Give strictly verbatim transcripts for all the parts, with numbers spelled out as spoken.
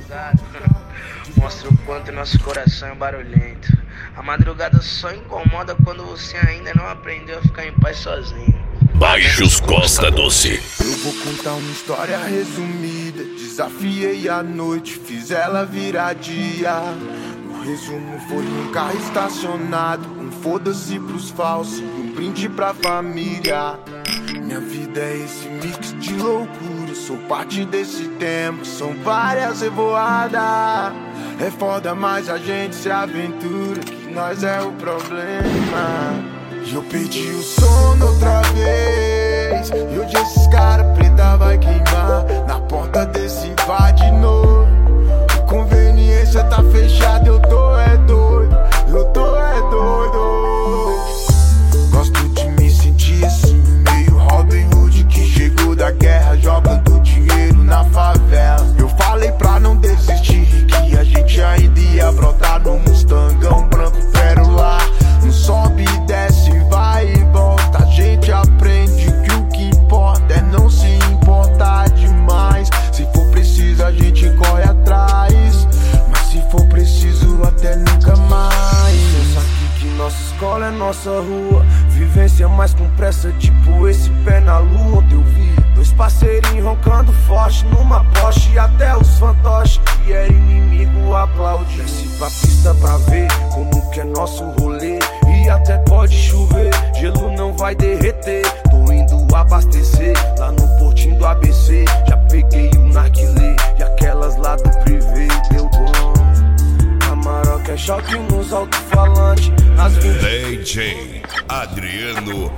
madrugada mostra o quanto nosso coração é barulhento. A madrugada só incomoda quando você ainda não aprendeu a ficar em paz sozinho. Baixos Costa Doce. Eu vou contar uma história resumida. Desafiei a noite, fiz ela virar dia. O resumo foi um carro estacionado, um foda-se pros falsos e um brinde pra família. Minha vida é esse mix de loucura, sou parte desse tempo, são várias revoadas. É foda, mas a gente se aventura, que nós é o problema. E eu perdi o sono outra vez, e hoje esses cara preta vai queimar na porta desse bar de novo. Conveniência tá fechada, eu tô é doido, eu tô é doido. Gosto de me sentir assim, meio Robin Hood que chegou da guerra jogando dinheiro na favela. Eu falei pra não desistir, que a gente ainda ia brotar no Mustangão branco pérola. Não sobe e desce, vai e volta, a gente aprende que o que importa é não se importar demais. Se for preciso a gente corre atrás, mas se for preciso até nunca mais. Pensa aqui que nossa escola é nossa rua, vivência mais com pressa, tipo esse pé na lua. Onde eu vi dois parceirinhos roncando forte numa Porsche, e até os fantoches que era inimigo aplaude. Desce pra pista pra ver como que é nosso rolê, e até pode chover, gelo não vai derreter. Tô indo abastecer lá no portinho do A B C, já peguei o narguilé e aquelas lá do privê. Deu bom, a Maroca é choque nos alto-falantes, as vinte... D J Adriano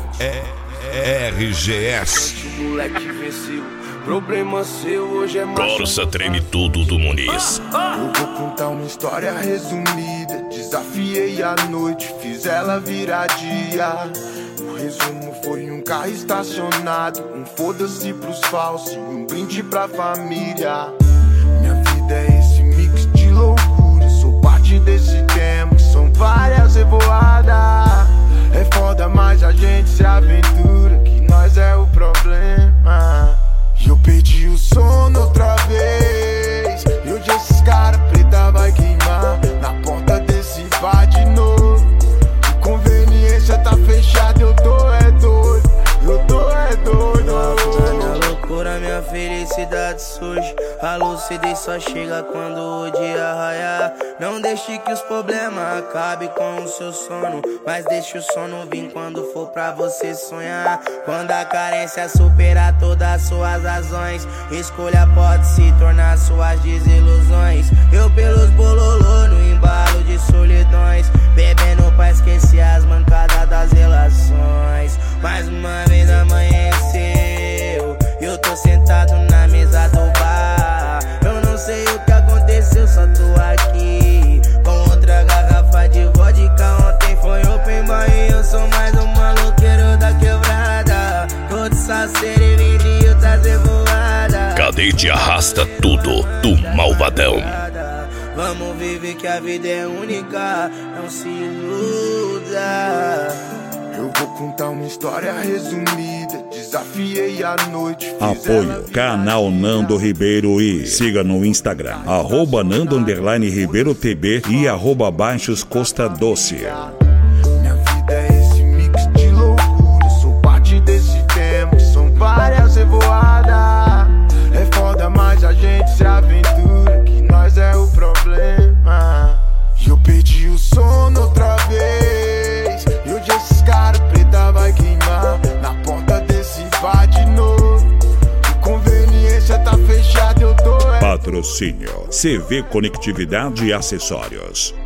R G S. O moleque venceu, problema seu, hoje é mais. Corsa Treme Tudo do Muniz. Eu vou contar uma história resumida. Desafiei a noite, fiz ela virar dia. O resumo foi um carro estacionado, um foda-se pros falsos e um brinde pra família. Minha vida é esse mix de loucura, sou parte desse tempo, são várias revoadas. É foda, mas a gente se aventura, que nós é o problema. E eu perdi o sono outra vez, e hoje esses cara preta vai queimar na porta desse bar de novo. Conveniência tá fechada, eu tô é doido, eu tô é doido. Minha loucura, minha felicidade surge, a lucidez só chega quando o dia raiar. Não deixe que os problemas acabem com o seu sono, mas deixe o sono vir quando for pra você sonhar. Quando a carência superar todas as suas razões, escolha pode se tornar suas desilusões. Eu pelos bololô no embalo de solidões, bebendo pra esquecer as mancadas das relações. Mais uma vez amanheceu, eu tô sentado na mesa do bar. Eu não sei o que aconteceu, só tô aqui com outra garrafa de vodka. Ontem foi open bar e eu sou mais um maloqueiro da quebrada. Tô de saceiro e vim de trazer voada. Cadete arrasta tudo do Malvadão. Vamos viver que a vida é única, não se iluda. Eu vou contar uma história resumida. Desafiei a noite, fiz Apoio canal Nando Ribeiro e siga no Instagram arroba Nando underline Ribeiro T B e arroba Baixos Costa Doce. Minha vida é esse mix de loucura, sou parte desse tempo, são várias revoadas. É foda, mas a gente se aventura, que nós é o problema. E eu perdi o sono outra vez, e hoje esses cara preta vai queimar na porta desse bar de novo. Conveniência tá fechada, eu tô é... Patrocínio C V Conectividade e Acessórios.